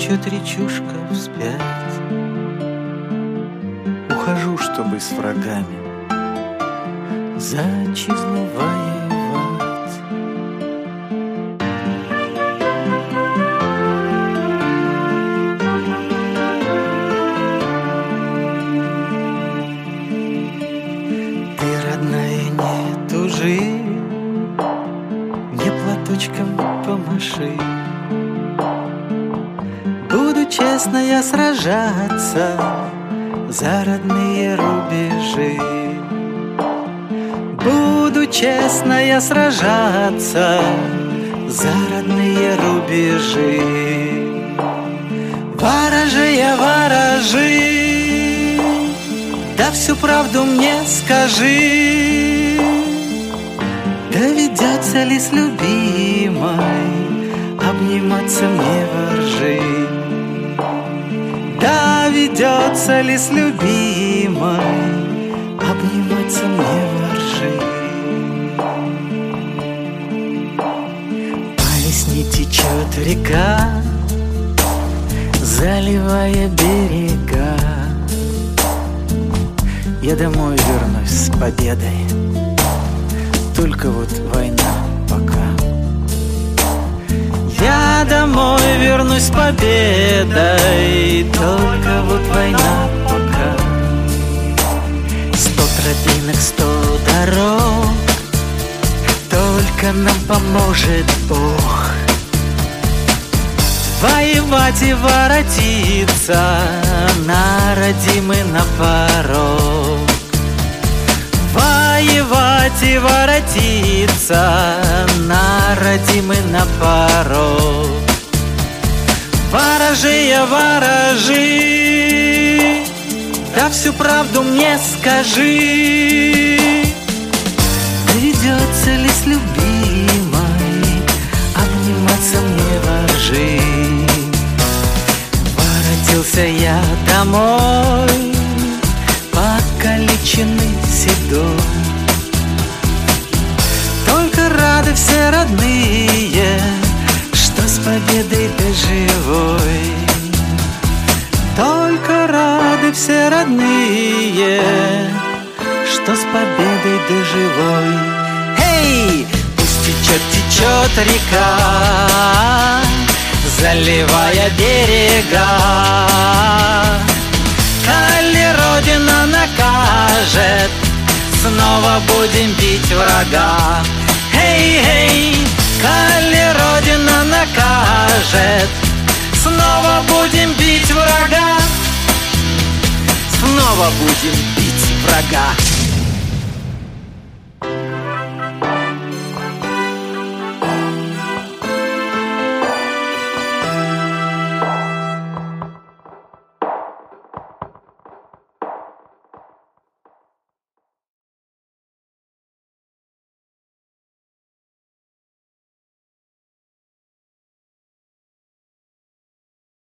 течет речушка вспять. Ухожу, чтобы с врагами за отчизну воевать. Ты, родная, не тужи, мне платочком помаши. Буду честно я сражаться за родные рубежи. Буду честно я сражаться за родные рубежи. Ворожея, ворожи, да всю правду мне скажи. Доведется ли с любимой обниматься мне во ржи? Доведется ли с любимой обниматься мне во ржи? По весне течет река, заливая берега. Я домой вернусь с победой, только вот война пока. Я домой вернусь с победой, только вот война пока. 100 тропинок, 100 дорог, только нам поможет Бог. Воевать и воротиться на родимый на порог. Воевать и воротиться на родимый на порог. Ворожея, ворожи, да всю правду мне скажи. Доведется ли с любимой обниматься мне во ржи? Воротился я домой, покалеченный седой. Только рады все родные, что с победой ты живой. Только рады все родные, что с победой ты живой. Эй, пусть течет, течет река, заливая берега. Коли Родина накажет, снова будем бить врага. Эй, эй, коли Родина накажет, снова будем бить врага. Снова будем бить врага.